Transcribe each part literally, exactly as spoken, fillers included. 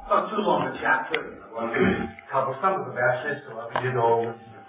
Not too long a chapter. I want to cover some of the verses, so I'll read it all with you.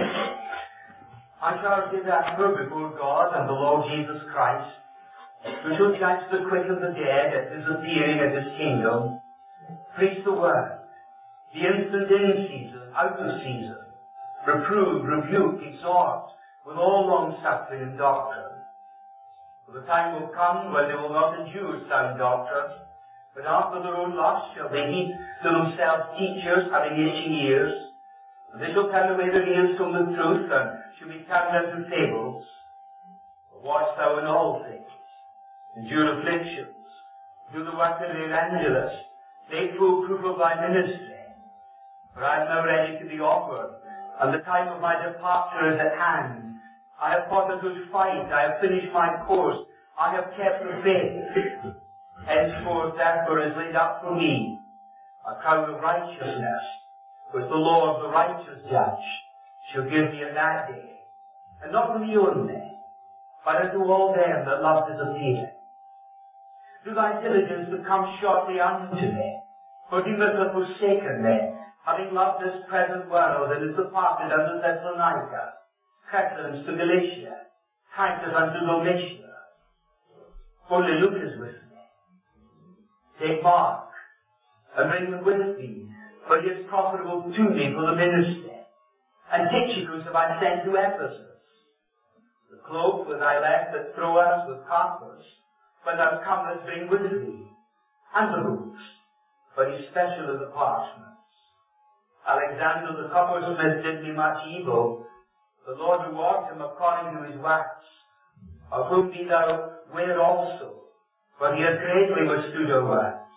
I shall give therefore before God and the Lord Jesus Christ, who shall judge the quick and the dead at his appearing at his kingdom, preach the word, the instant in season, out of season, reprove, rebuke, exhort, with all long suffering and doctrine. For the time will come when they will not endure sound doctrine, but after their own lust shall they heap to themselves teachers having itching ears, and they shall turn away their ears from the truth, and shall be turned unto fables. But watch thou in all things, endure afflictions, do the work of the evangelist, take full proof of thy ministry. For I am now ready to be offered, and the time of my departure is at hand. I have fought a good fight, I have finished my course, I have kept the faith. Henceforth, therefore, is laid up for me a crown of righteousness, which the Lord, the righteous judge, shall give me in that day, and not to me only, but unto all them that love his appearing. Do thy diligence to come shortly unto me, for Demas hath forsaken me, having loved this present world, and is departed unto Thessalonica, Crescens to Galatia, Titus unto Dalmatia. Only Luke is with me. Take Mark, and bring him with thee, for he is profitable to me for the ministry. And Tychicus have I sent to Ephesus. The cloak that I left at Troas with Carpus, when thou comest, bring with thee, and the books, for he special of the parchments. Alexander the coppersmith did me much evil. The Lord reward him according to his works, of whom be thou ware also, for he hath greatly withstood our words.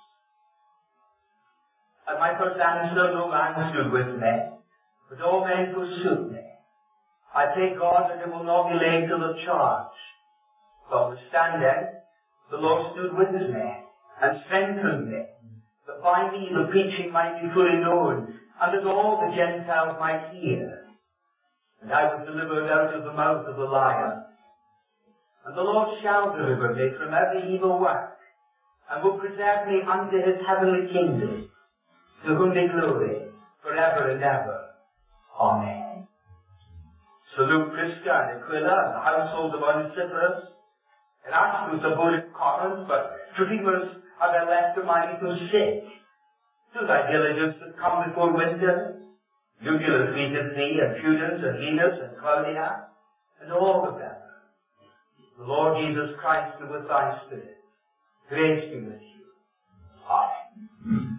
At my first answer no man stood with me, but all men forsook me. I pray God that it will not be laid to the charge. Notwithstanding, the Lord stood with me, and strengthened me, that by me the preaching might be fully known, and that all the Gentiles might hear. And I was delivered out of the mouth of the lion. And the Lord shall deliver me from every evil work, and will preserve me unto his heavenly kingdom, to whom be glory for ever and ever. Amen. Salute Prisca and Aquila and the household of Onesiphorus. Erastus abode at Corinth, but Trophimus have I left to my little sick. Do thy diligence to come before winter. Eubulus greeteth thee, and Pudens, and Linus, and Claudia, and all the brethren. The Lord Jesus Christ be with thy spirit. Grace be with you. Amen.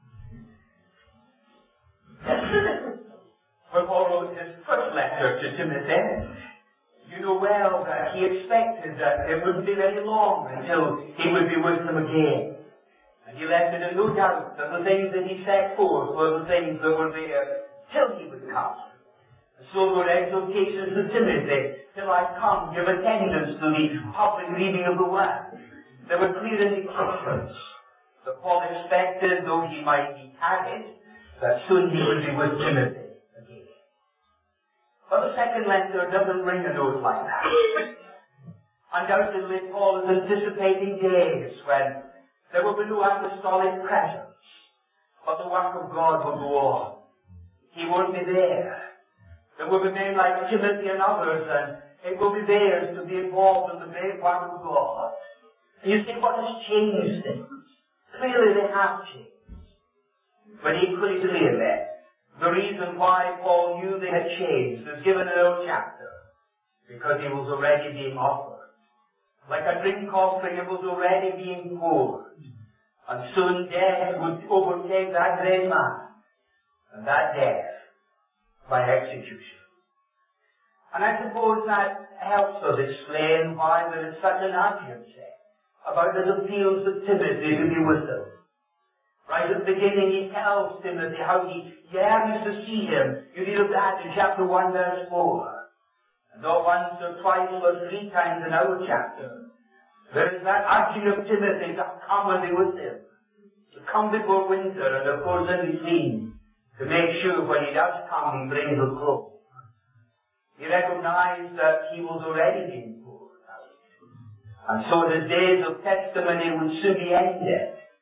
When Paul wrote his first letter to Timothy, you know well that he expected that it wouldn't be very long until he would be with them again. And he left it in no doubt that the things that he set forth were the things that were there till he would come. And so were exhortations to Timothy, till I come, give attendance to the public reading of the word. There were clear indications that Paul expected, though he might be tarried, that soon he would be with Timothy again. But the second letter doesn't bring a note like that. Undoubtedly, Paul is anticipating days when there will be no apostolic presence, but the work of God will go on. He won't be there. There will be men like Timothy and others, and it will be theirs to be involved in the great work of God. And you say, what has changed things? Clearly they have changed. But equally clearly, the reason why Paul knew they had changed is given in our chapter, because he was already being offered. Like a drink offering, it was already being poured. And soon death would overtake that great man, and that death by execution. And I suppose that helps us explain why there is such an urgency about his appeals to Timothy to be with him. Right at the beginning he tells Timothy how he yearns to see him. You read of that in chapter one verse four. And not once or twice or three times in our chapter, there is that urging of Timothy to come and be with him. To come before winter, and of course in between, to make sure when he does come, he brings a cloak. He recognized that he was already being poured out. And so his days of testimony would soon be ended.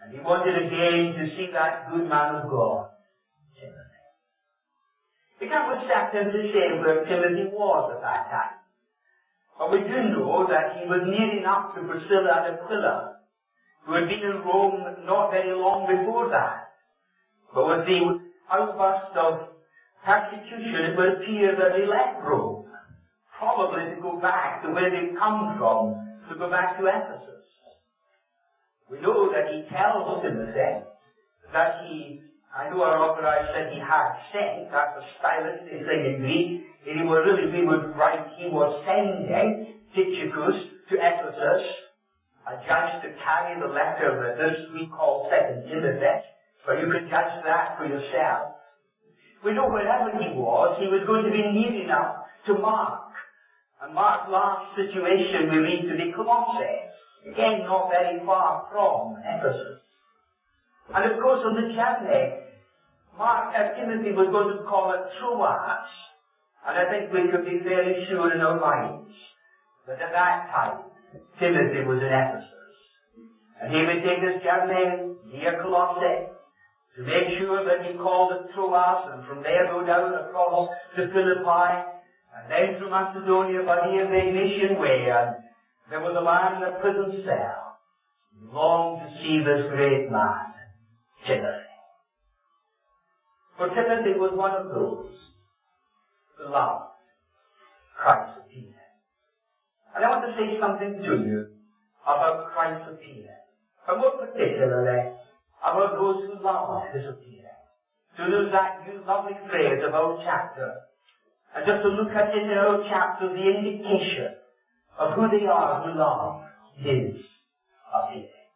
And he wanted again to see that good man of God, Timothy. We can't exactly say where Timothy was at that time. But we do know that he was near enough to Priscilla and Aquila, who had been in Rome not very long before that. But with the outburst of persecution, it would appear that they left Rome, probably to go back to where they'd come from, to go back to Ephesus. We know that he tells Timothy that he, I know our authorized said he had sent, that's a stylistic thing in Greek, and he was really, we would write, he was sending Tychicus to Ephesus, a judge to carry the letter that this we call Second Timothy, but you can judge that for yourself. We know wherever he was, he was going to be near enough to Mark. And Mark's last situation we read to be Colossae. Again, not very far from Ephesus. And of course, on the journey, Mark, uh, Timothy was going to call it Troas. And I think we could be fairly sure in our minds that at that time, Timothy was in Ephesus. And he would take his journey near Colossae to make sure that he called it Troas, and from there go down across to Philippi, and then through Macedonia by the Egnatian way, and there was a man in a prison cell. He longed to see this great man, Timothy. For Timothy was one of those who loved Christ's appearing. And I want to say something to you about Christ's appearing, but more particularly about those who loved his appearing. To use that new lovely phrase of our chapter, and just to look at it in our chapter, the indication of who they are who love his appearing.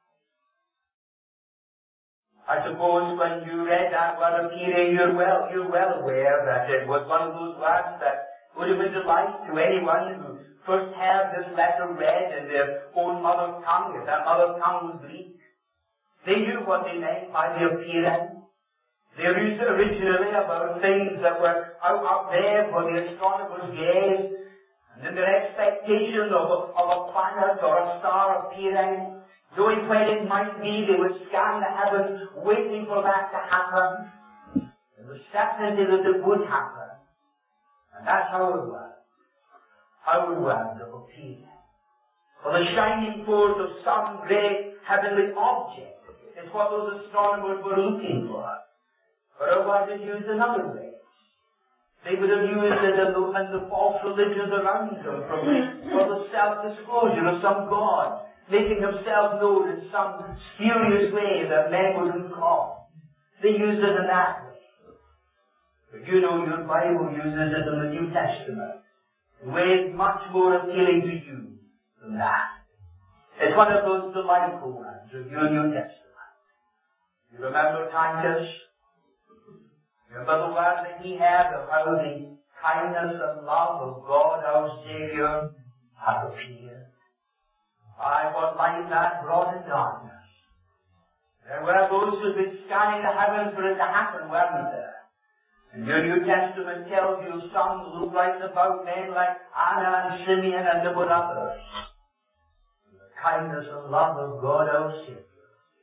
I suppose when you read that word appearing, you're well, you're well aware that it was one of those words that would have been a delight to anyone who first heard this letter read in their own mother tongue, if that mother tongue was Greek. They knew what they meant by the appearing. They used it originally about things that were out, out there for the astronomer's gaze, and in their expectation of a, of a planet or a star appearing, knowing when it might be, they would scan the heavens, waiting for that to happen, and the certainty that it would happen. And that's how it was. How it was of appearing. For the shining forth of some great heavenly object is what those astronomers were looking for. But it wasn't used in other ways. They would have used it in the, in the false religions around them from, for the self-disclosure of some God, making himself known in some spurious way that men wouldn't call. They used it in that way. But you know your Bible uses it in the New Testament in ways much more appealing to you than that. It's one of those delightful ones of your New Testament. You remember Titus? Remember the word that he had of how the kindness and love of God our Saviour hath appeared. By what light that brought in darkness. There were those who had been scanning the heavens for it to happen, weren't there? And your New Testament tells you some who write about men like Anna and Simeon, and there were others. The kindness and love of God our Saviour.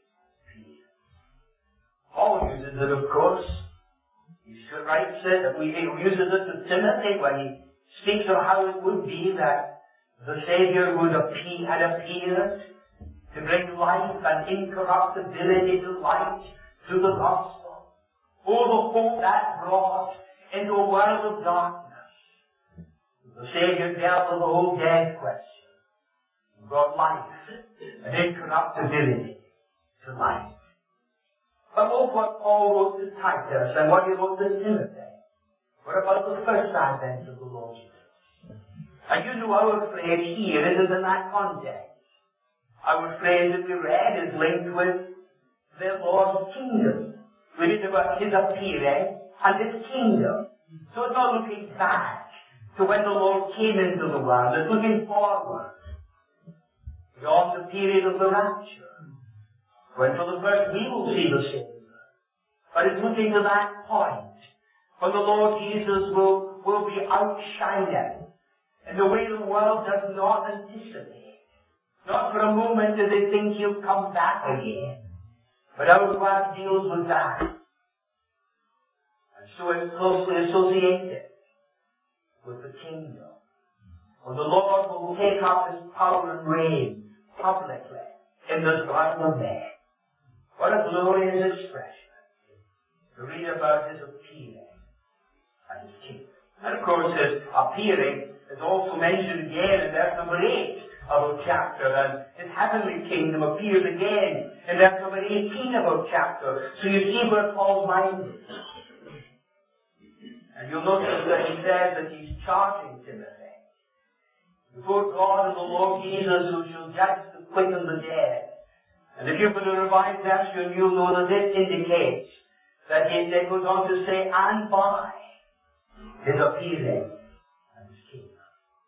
Paul uses it, of course. He writes it, and he uses it to Timothy when he speaks of how it would be that the Saviour would appear, had appeared to bring life and incorruptibility to light through the gospel. Oh, the hope that brought into a world of darkness. The Saviour dealt with the whole death question. He brought life and incorruptibility to light. But look what Paul wrote to Titus and what he wrote to Timothy. What about the first advent of the Lord Jesus? And you know our phrase here isn't in that context. Our phrase that we read is linked with the Lord's kingdom. We read about his appearing and his kingdom. So it's not looking back to when the Lord came into the world. It's looking forward beyond the period of the rapture, when for the first we will see the Savior. But it's looking to that point when the Lord Jesus will, will be outshining in the way the world does not anticipate. Not for a moment do they think he'll come back again. But our work deals with that. And so it's closely associated with the kingdom. When the Lord will take up His power and reign publicly in this garden of men. What a glorious expression to read about His appearing and His kingdom. And of course His appearing is also mentioned again in verse number eight of our chapter, and His heavenly kingdom appears again in verse number eighteen of our chapter. So you see where Paul's mind is. And you'll notice that he says that he's charging Timothy before God and the Lord Jesus, who shall judge the quick and the dead. And if you've got a revised version, you'll know that this indicates that he then goes on to say, and by His appearing and His kingdom.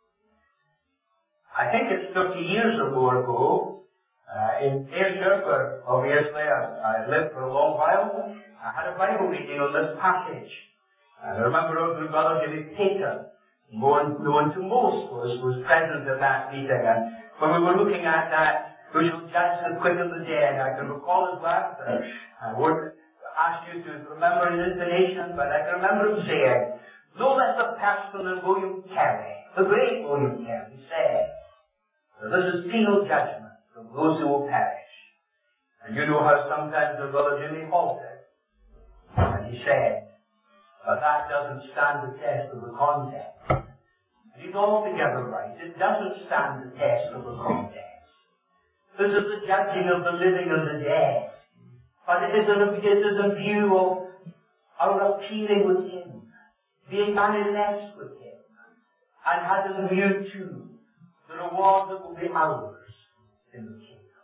I think it's thirty years or more ago, uh, in Ayrshire, where obviously I, I lived for a long while, I had a Bible reading on this passage. And I remember our good brother Jimmy Pater, known, known to most, was, was present at that meeting. And when we were looking at that, who shall judge the quick and the dead, I can recall his words. I won't ask you to remember his intonation, but I can remember him saying, no less a person than William Carey, the great William Carey, said, that this is penal judgment from those who will perish. And you know how sometimes the brother Jimmy halted, and he said, but that doesn't stand the test of the context. And he's altogether right. It doesn't stand the test of the context. This is the judging of the living and the dead. But it is a, it is a view of our appearing with Him, being manifest with Him, and has in view too the reward that will be ours in the kingdom.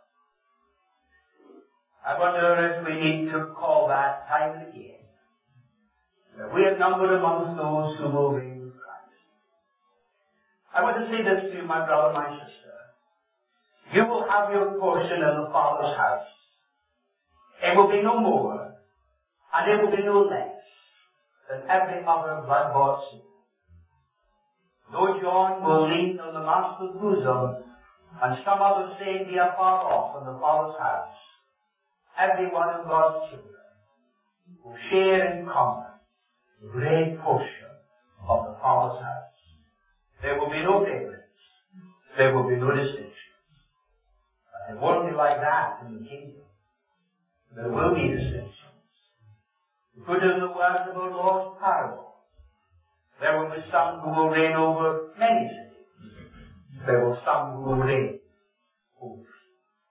I wonder if we need to call that time and again. We are numbered amongst those who will reign with Christ. I want to say this to you, my brother, my sister. You will have your portion in the Father's house. It will be no more, and it will be no less than every other blood-bought soul. Though John will lean on the Master's bosom, and some other say be afar off in the Father's house, every one of God's children will share in common a great portion of the Father's house. There will be no favorites. There will be no distinctions. But it won't be like that in the kingdom. There will be distinctions. To put in the words of our Lord's parable, there will be some who will reign over many cities. There will be some who will reign over few.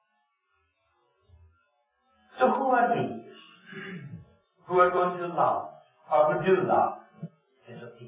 So who are these who are going to love, or who do love, His appearing?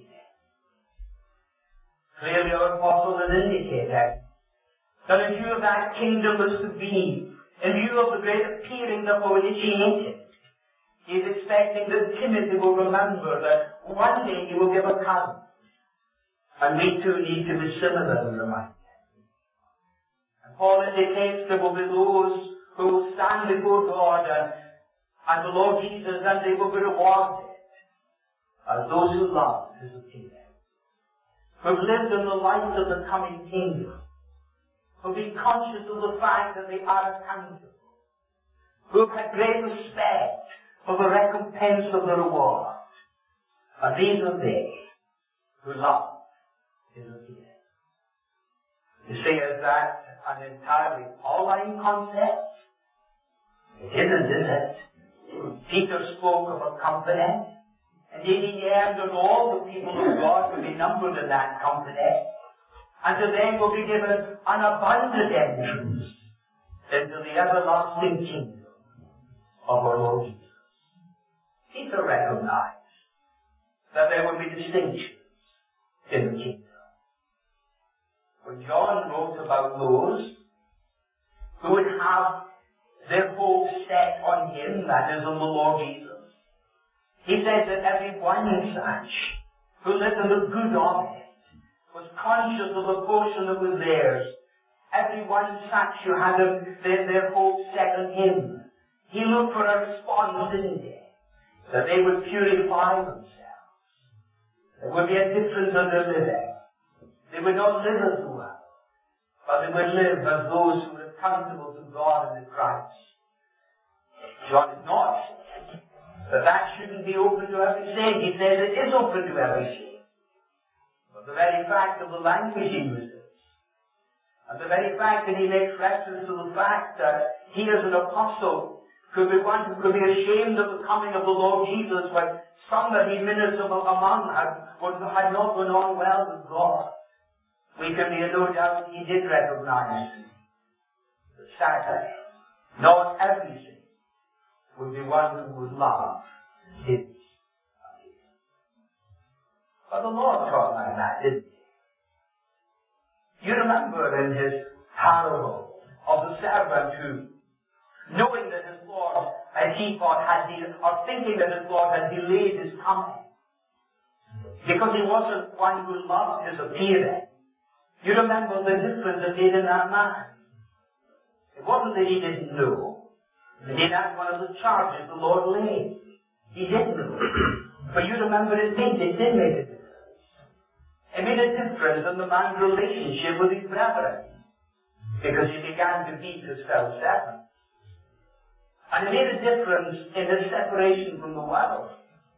Clearly our apostle has indicated that in view of that kingdom that's to be, in view of the great appearing that will initiate it, he is expecting that Timothy will remember that one day he will give account. And we too need to be similarly reminded. And Paul indicates there will be those who will stand before God and, and the Lord Jesus, and they will be rewarded as those who love His appearing, who have lived in the light of the coming kingdom, who have been conscious of the fact that they are accountable, who have had great respect for the recompense of the reward. And these are they who love His appearing. You see, is that an entirely Pauline concept? It isn't, is it? Peter spoke of a company, and he yearned on all the people of God to be numbered in that company, and to them will be given an abundant entrance into the everlasting kingdom of our Lord Jesus. Peter recognized that there would be distinctions in the kingdom. When John wrote about those who would have their hope set on Him, that is, on the Lord Jesus, he said that every one such who lived in the good of it was conscious of the portion that was theirs. Every one such who had their, their hope set on Him, he looked for a response, didn't he? That they would purify themselves. There would be a difference in their living. They would not live as the world, but they would live as those who were accountable to God and to Christ. John is not. But that shouldn't be open to every saint. He says it is open to every saint. But the very fact of the language he uses, and the very fact that he makes reference to the fact that he is an apostle, could be one who could be ashamed of the coming of the Lord Jesus when some that he ministered among had, had not gone on well with God. We can be in no doubt he did recognize that sadly, not every saint would be one who would love his. But the Lord taught like that, didn't he? You remember in his parable of the servant who, knowing that his Lord, as he thought, had de- or thinking that his Lord had delayed his coming, because he wasn't one who loved his appearing. You remember the difference it made in that man. It wasn't that he didn't know. Indeed, that's one of the charges the Lord laid. He did know. But you remember it did. It did make a difference. It made a difference in the man's relationship with his brethren, because he began to beat his fellow servants. And it made a difference in his separation from the world.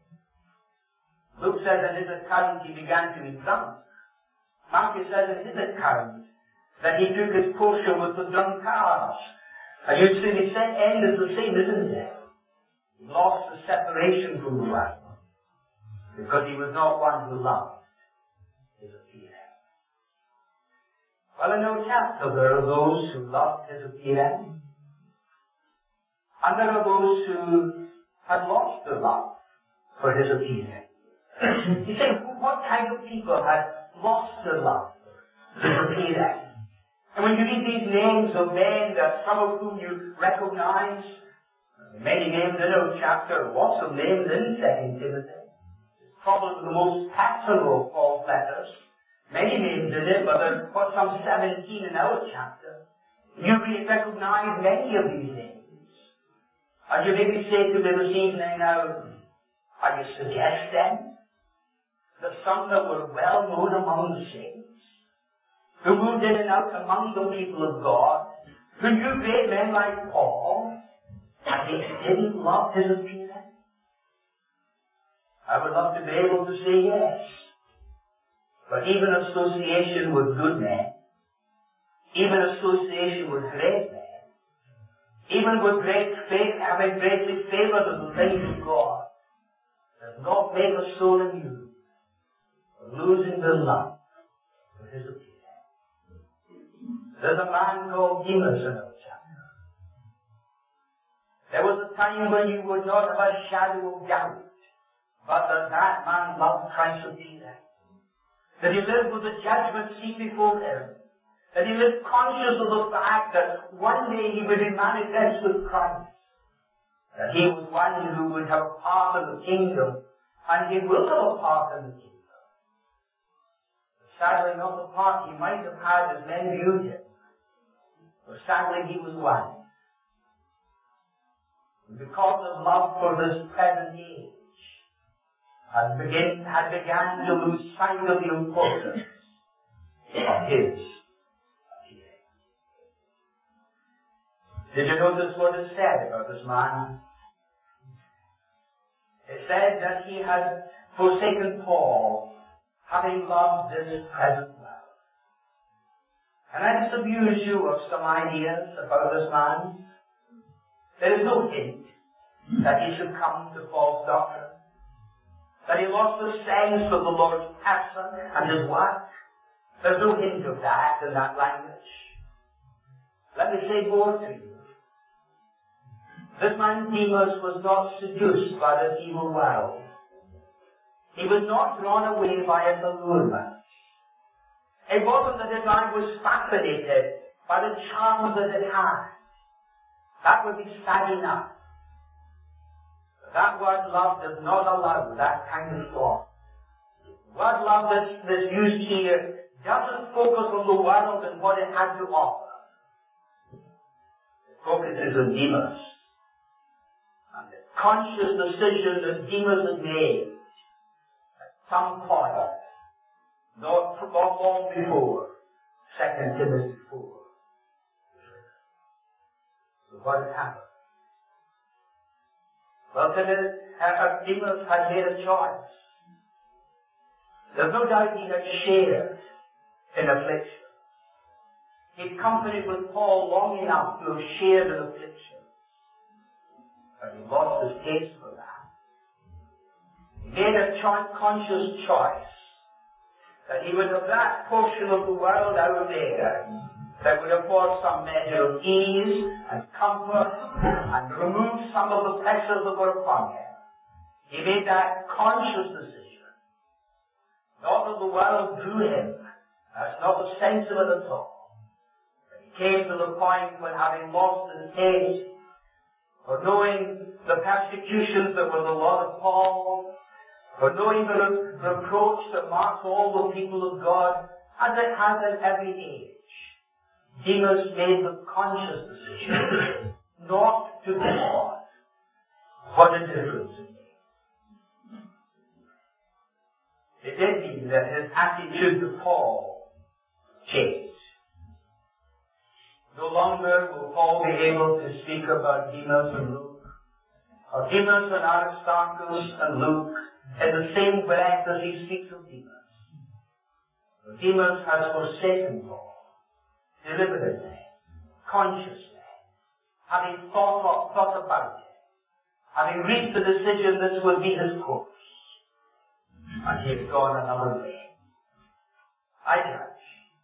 Luke says in his account he began to be drunk. Matthew says in his account that he took his portion with the drunkards. And you see the end is the same, isn't it? He lost the separation from the world because he was not one who loved his appearing. Well, in Old Testament there are those who loved his appearing, and there are those who had lost their love for his appearing. You say, what kind of people had lost their love for his appearing? And when you read these names of men, that some of whom you recognize, many names in our chapter, lots of names in Second Timothy. It's probably the most pastoral of Paul's letters. Many names in it, but there's what, some seventeen in our chapter. You recognize many of these names. And you maybe say to me this evening, now, are you suggesting that some that were well known among the saints, who moved in and out among the people of God, who knew great men like Paul, and they didn't love his appearing? I would love to be able to say yes. But even association with good men, even association with great men, even with great faith, having greatly favored of the things of God, does not make a soul immune from losing their love for his appearing. There's a man called Demas in our chapter. There was a time when you would not have a shadow of doubt but that that man loved Christ's appearing. That he lived with the judgment seat before him. That he lived conscious of the fact that one day he would be manifest with Christ. That he was one who would have a part in the kingdom, and he will have a part in the kingdom. Sadly, not the part he might have had as men viewed him. But sadly, he was one. And because of love for this present age, had, begin, had began to lose sight of the importance of his appearing. Did you notice what it said about this man? It said that he had forsaken Paul, having loved this present world. Can I just abuse you of some ideas about this man? There is no hint that he should come to false doctrine, that he lost the sense of the Lord's person and his work. There's no hint of that in that language. Let me say more to you. This man Demas was not seduced by this evil world. He was not drawn away by its allurement. It wasn't that his eye was fascinated by the charms that it had. That would be sad enough. But that word love does not allow that kind of thought. The word love that's, that's used here doesn't focus on the world and what it has to offer. It focuses on Demas. And the conscious decision that Demas had made at some point, not, not long before Second Timothy four. So what had happened? Well, uh, Demas had made a choice. There's no doubt he had shared in affliction. He'd companied with Paul long enough to have shared in affliction. But he lost his taste for that. He made a cho- conscious choice that he would have that portion of the world out there that would afford some measure of ease and comfort and remove some of the pressures that were upon him. He made that conscious decision. Not that the world drew him. That's not the sense of it at all. But he came to the point when, having lost his taste for knowing the persecutions that were the lot of Paul, for knowing the re- reproach that marks all the people of God, as it has in every age, Demas made the conscious decision not to God. What a difference it made. It did mean that his attitude to Paul changed. No longer will Paul be able to speak about Demas and Luke, or Demas and Aristarchus and Luke, in the same breath as he speaks of Demas. But Demas has forsaken Paul, deliberately, consciously, having thought, of, thought about it, having reached the decision this will be his course, and he has gone another way. I judge,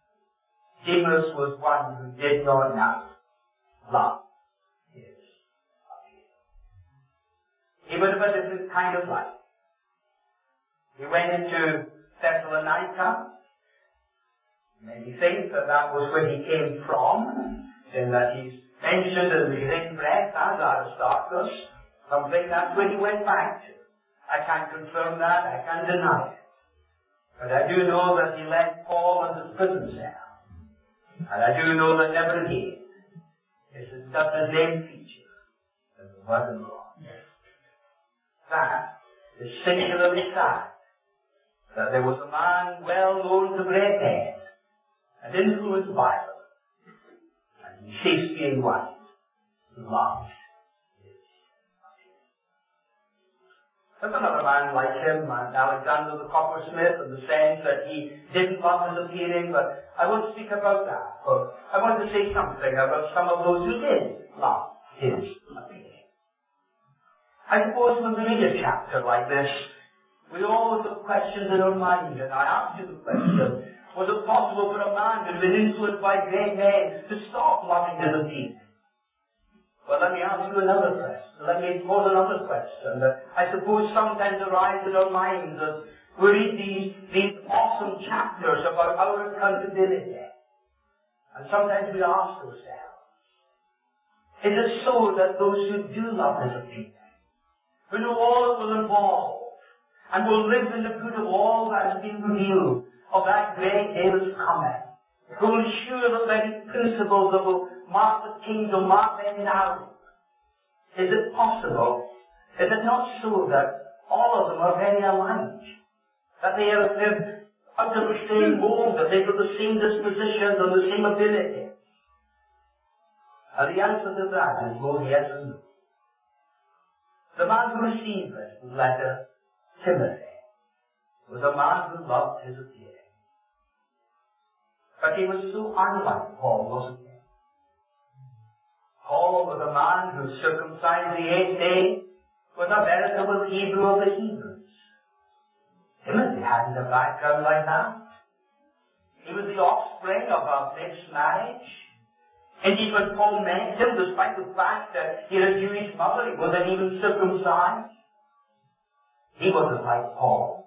Demas was one who did not now love his appeal. He would have a different kind of life. He went into Thessalonica. Many think that that was where he came from, in that he's mentioned in the same breath as Aristarchus. Some think that's where he went back to. I can't confirm that, I can't deny it. But I do know that he left Paul in his prison cell. And I do know that never again is it just the same feature as it was in Rome. That is singularly sad. That there was a man well known to great men and influenced by them, and he ceased being one who loved his appeal. There's another man like him, Alexander the coppersmith, in the sense that he didn't love his appearing, but I won't speak about that. But I want to say something about some of those who did love his appearing. I suppose when we read a chapter like this, we always have questions in our mind, and I ask you the question, was it possible for a man who had been influenced by great men to stop loving his appearing? Well, let me ask you another question. Let me pose another question that I suppose sometimes arises in our minds as we read these, these awesome chapters about our accountability. And sometimes we ask ourselves, is it so that those who do love his appearing, who know all it will involve, and will live in the good of all that has been revealed, of that great day that's coming, who will ensure the very principles that will mark the kingdom, mark them now? Is it possible? Is it not so that all of them are very alike? That they are they're out of the same mold, that they've got the same dispositions and the same ability? And the answer to that is both yes and no. The man who received this letter, Timothy, was a man who loved his appearing. But he was so unlike Paul, wasn't he? Paul was a man who circumcised the eighth day, was a veritable Hebrew of the Hebrews. Timothy hadn't a background like that. He was the offspring of a mixed marriage. Indeed, when Paul met him, despite the fact that he had a Jewish mother, he wasn't even circumcised. He wasn't like Paul.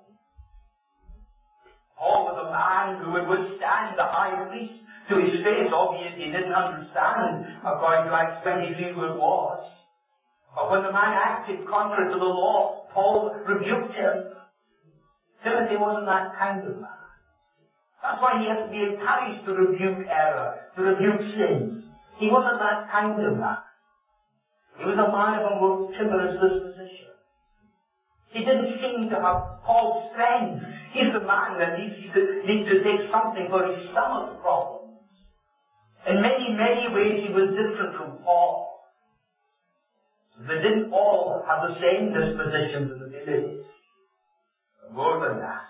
Paul was a man who would withstand the high priest to his face, albeit he didn't understand, according to Acts twenty-three, who it was. But when the man acted contrary to the law, Paul rebuked him. Timothy wasn't that kind of man. That's why he has to be encouraged to rebuke error, to rebuke sin. He wasn't that kind of man. He was a man of a more timorous disposition. He didn't seem to have Paul's strength. He's the man that needs to, needs to take something for his stomach problems. In many, many ways he was different from Paul. They didn't all had the same dispositions and abilities. More than that,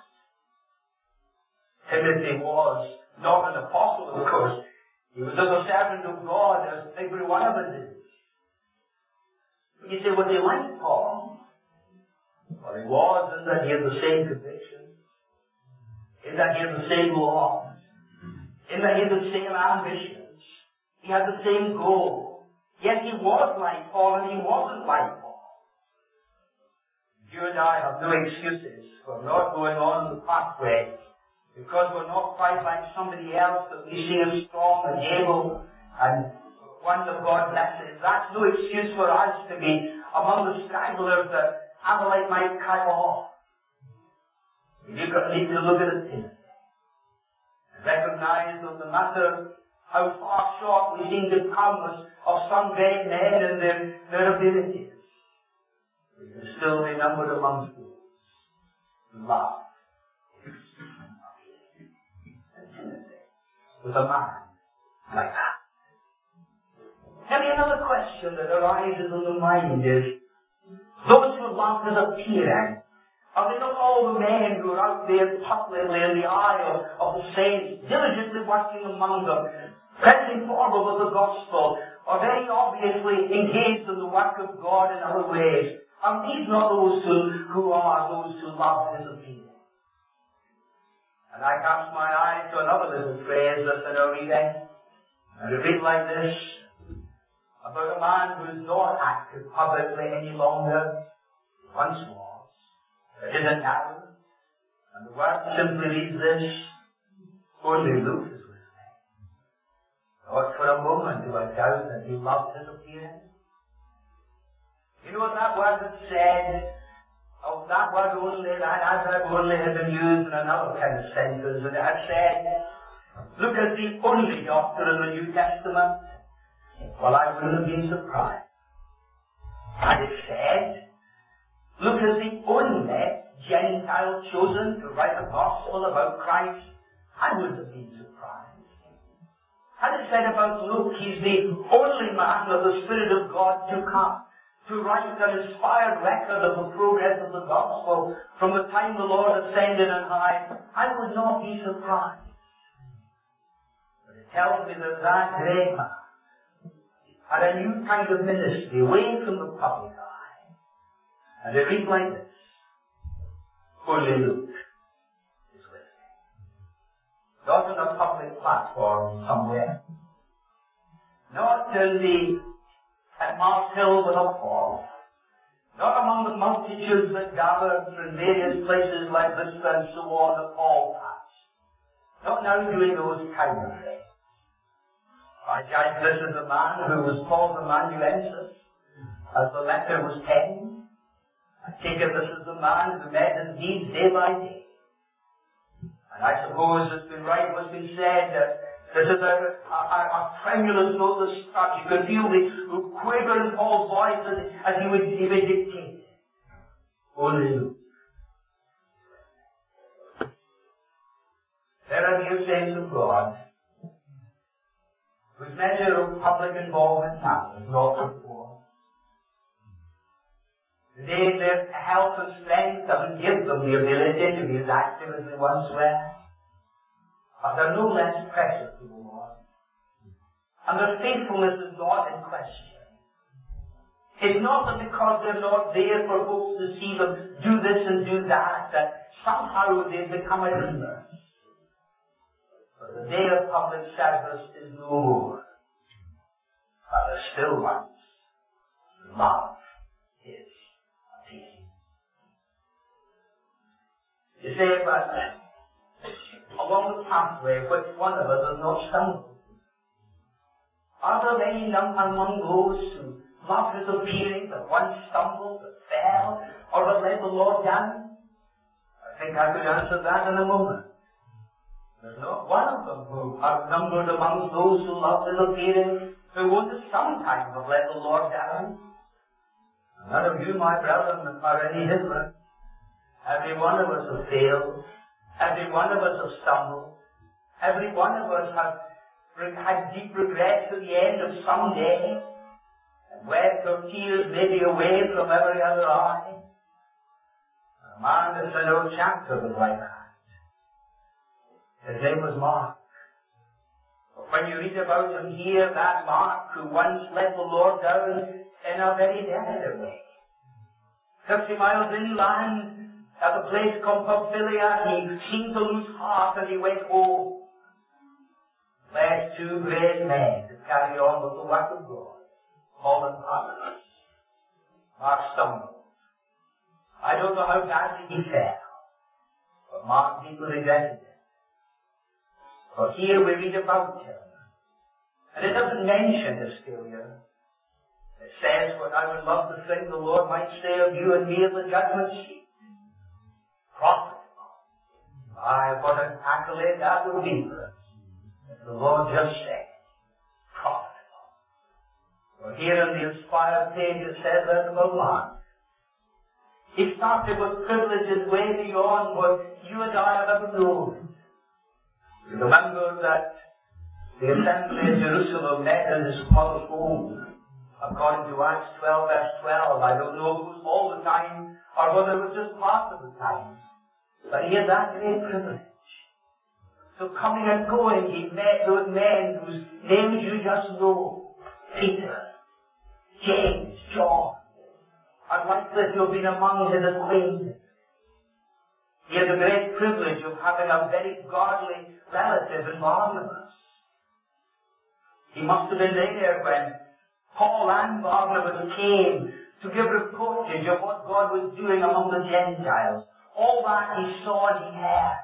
Timothy was not an apostle, of course. He was just a servant of God, as every one of us is. But you say, was he like Paul? Well, he was, in that he had the same convictions, in that he had the same laws, in that he had the same ambitions, he had the same goal. Yet he was like Paul, and he wasn't like Paul. You and I have no excuses for not going on the pathway, because we're not quite like somebody else that we see as strong and able and one that God blesses. That's no excuse for us to be among the stragglers that Amalek might cut off. You've got need to look at it and recognize that no matter how far short we seem to come of some great men and their, their abilities, we can still be numbered amongst those who love. With a man like that. Maybe another question that arises in the mind is, those who love his appearing, are they not all the men who are out there publicly in the eye of, of the saints, diligently working among them, pressing forward with the gospel, or very obviously engaged in the work of God in other ways? Are these not those who, who are those who love his appearing? And I cast my eye to another little phrase that's in our reading. And it reads like this, about a man who is not active publicly any longer, once was, but isn't now. And the word simply reads this, only Luke is with me. Not for a moment do I doubt that he loved his appearance. You know what that word had said? Oh, that word only, that adverb only had been used in another kind of sentence, and it had said, look at the only doctor in the New Testament. Well, I wouldn't have been surprised. Had it said, look at the only Gentile chosen to write a gospel about Christ, I wouldn't have been surprised. Had it said about Luke, he's the only man that the Spirit of God took up to write an inspired record of the progress of the gospel from the time the Lord ascended on high, I would not be surprised. But it tells me that that great man had a new kind of ministry away from the public eye. And it reads like this, only Luke is with me. Not on a public platform somewhere, not in the at Mars Hill with a Paul, not among the multitudes that gathered from various places like this and so on that Paul passed. Not now doing those kind of things. I judge this is a man who was Paul's amanuensis, as the letter was penned. I take it this is the man who met his needs day by day. And I suppose it's been right what's been said that this is a, a, a tremulous note that struck. You could feel the quaver in Paul's voice as, as he would, he would dictate. Only Luke. There are dear saints of God whose measure of public involvement now is not before. Today their health and strength doesn't give them the ability to be as active as they once were. But they're no less precious to the Lord. And their faithfulness is not in question. It's not that because they're not there for folks to see them do this and do that, that somehow they've become a hindrance. But the day of public service is no more. But there still ones who love his appearing. You say, but along the pathway, which one of us has not stumbled? Are there many among those who love his appearing that once stumbled, that fell, or that let the Lord down? I think I could answer that in a moment. There's not one of them who are numbered among those who love his appearing, who won't at some time have let the Lord down. None of you, my brethren, are any hindrance. Every one of us has failed. Every one of us has stumbled. Every one of us has had deep regrets at the end of some day. and wept her tears maybe away from every other eye. A man that's an old chapter was like that. His name was Mark. But when you read about him here, that Mark who once let the Lord down in a very definite way. Fifty miles inland, at a place called Pamphylia, he seemed to lose heart and he went home. Led two great men to carry on with the work of God, Paul and Barnabas. Mark stumbled. I don't know how badly he fell, but Mark deeply regretted it. For here we read about him, and it doesn't mention his failure. It says what I would love to think the Lord might say of you and me at the judgment seat. Profitable. Aye, what an accolade that would be for us. The Lord just said, profitable. Well, here in the inspired page it says that about Mark. He started with privileges way beyond what you and I have ever known. You remember that the assembly in Jerusalem met in his mother's home. According to Acts twelve, verse twelve. I don't know if it was all the time or whether it was just part of the time. But he had that great privilege. So coming and going, he met those men whose names you just know. Peter, James, John. I'd likely to have been among his acquaintances. He had the great privilege of having a very godly relative in Barnabas. He must have been there when Paul and Barnabas came to give reportage of what God was doing among the Gentiles. All that he saw and he heard.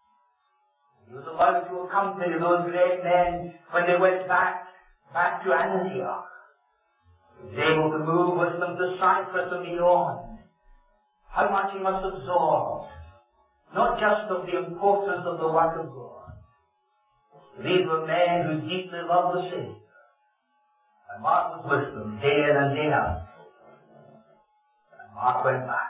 He was allowed to accompany those great men when they went back, back to Antioch. He was able to move with them to Cyprus and beyond. How much he must absorb, not just of the importance of the work of God. These were men who deeply loved the Savior. And Mark was with them day in and day out. And Mark went back.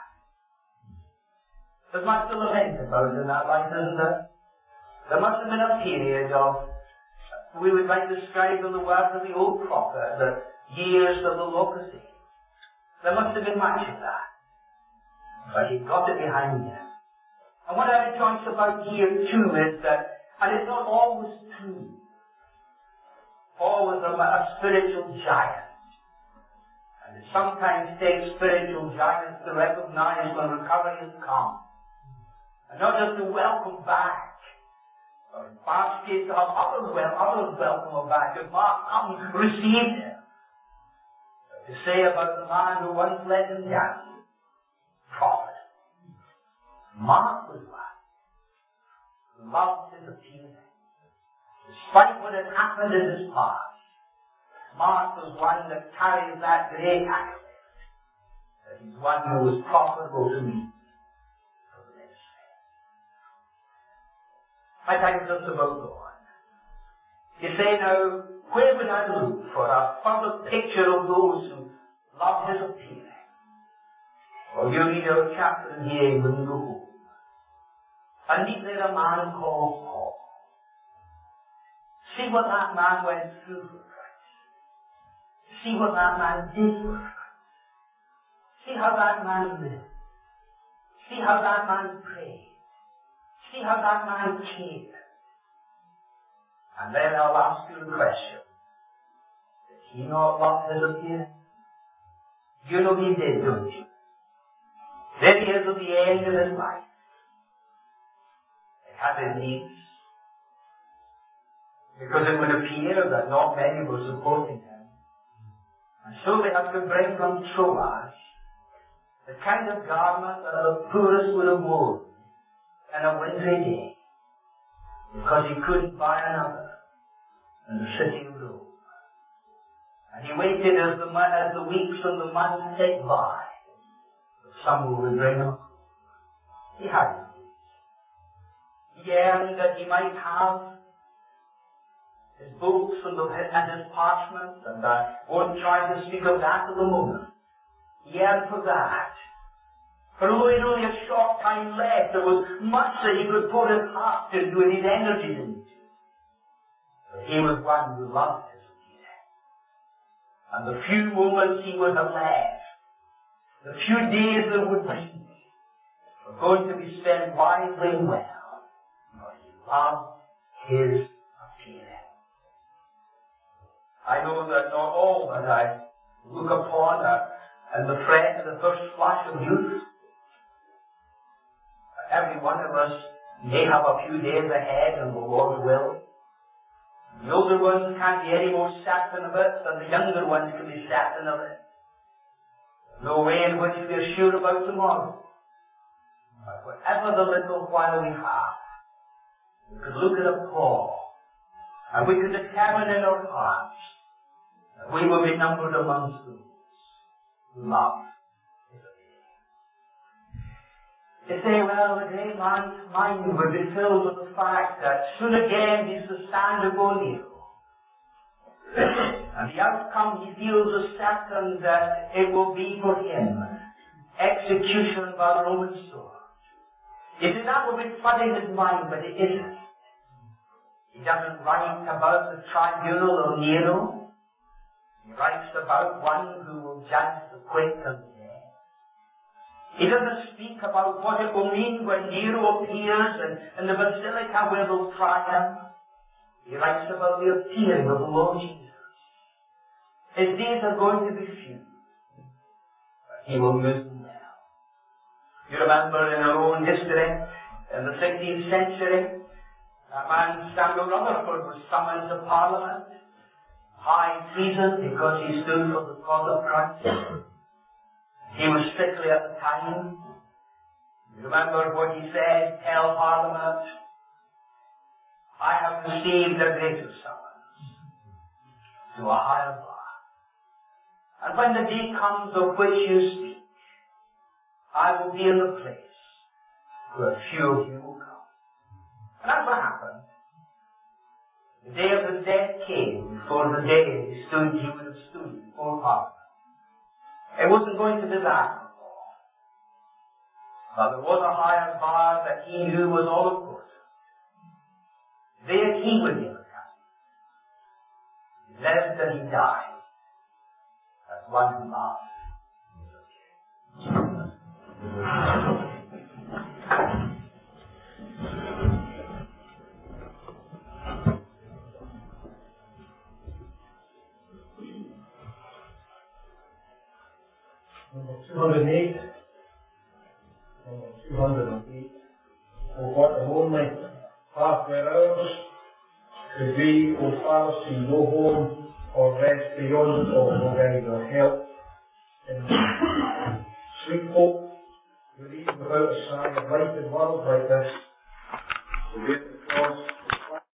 There's much to lament about in that life, isn't there? There must have been a period of, we would like to describe in the words of the old prophet, the years of the locust age. There must have been much of that. But he got it behind him. And what I rejoice about here too is that, and it's not always true, Paul was a, a spiritual giant. And it sometimes takes spiritual giants to recognize when recovery has come. And not just to welcome back, but in Mark's case to have others, well, others welcome him back. If Mark come, received him. But to say about the man who once let him down, prophet. Mark was one who loved his appearance. Despite what had happened in his past, Mark was one that carries that great accolade. That he's one who was profitable to me. I think just about God. You say now, where would I look for a further picture of those who love his appearing? Well, you read our chapter in here when you go home. And meet there a man called Paul. See what that man went through for Christ. See what that man did for Christ. See how that man lived. See how that man prayed. See how that man cared. And then I'll ask you a question. Did he not love his appearance? You know he did, don't you? There he is at the end of his life. He had his needs. Because it would appear that not many were supporting him. And so they had to bring from Troas the kind of garment that the poorest would have worn in a wintry day, because he couldn't buy another in the city of Rome. And he waited as the, as the weeks and the months ticked by, that someone would bring him. He had it. He yearned that he might have his books and, the, and his parchments, and I won't try to speak of that at the moment. He yearned for that. For although he had only a short time left, there was much that he could put his heart into and his energies into. But he was one who loved his appearance. And the few moments he would have left, the few days there would be, were going to be spent wisely and well, for he loved his appearing. I know that not all that I look upon are in the, fre- the first flash of youth. Every one of us may have a few days ahead in the Lord's will. The older ones can't be any more certain of it than the younger ones can be certain of it. No way in which we are sure about tomorrow. But whatever the little while we have, we could look at a Paul, and we could determine in our hearts that we will be numbered amongst those who love his appearing. You say, well, the great man's mind would be filled with the fact that soon again he's to stand before Nero. And the outcome, he feels is certain that it will be for him execution by the Roman sword. You see, that will be flooding his mind, but it isn't. He doesn't write about the tribunal of Nero. He writes about one who will judge the quick and the dead. He doesn't speak about what it will mean when Nero appears in, in the basilica where they'll try him. He writes about the appearing of the Lord Jesus. His days are going to be few, but he will use them well. You remember in our own history, in the sixteenth century, that man Samuel Rutherford was summoned to Parliament, high treason because he stood for the cause of Christ. He was strictly at the time. You remember what he said, tell Parliament, I have received a greater summons to a higher bar. And when the day comes of which you speak, I will be in the place where few of you will come. And that's what happened. The day of his death came before the day he stood, he would have stood before Parliament. It wasn't going to be that before. But there was a higher bar that he knew was all important. There he would give account. He lived and he died as one who loved. Number two hundred eight. Number two hundred eight. Oh, what if only half their hours could we, O Pharisee, go home or rest beyond all already your help in sweet hope, believe without a sigh of life in world like this.